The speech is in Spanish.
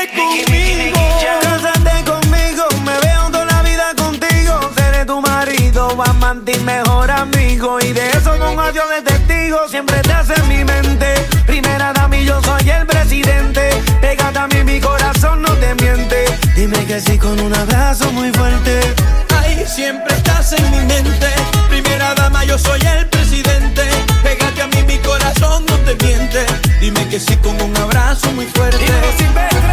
conmigo. Cásate conmigo, me veo toda la vida contigo. Seré tu marido, amante y mejor amigo. Y de eso con adiós de testigo, siempre te hace en mi mente. Primera dama y yo soy el presidente. Pégate a mí, mi corazón no te miente. Dime que sí con un abrazo muy fuerte. Ay, siempre estás en mi mente. Primera dama, yo soy el presidente. Pégate a mí, mi corazón no te miente. Dime que sí con un abrazo muy fuerte. Dímelo sin ver.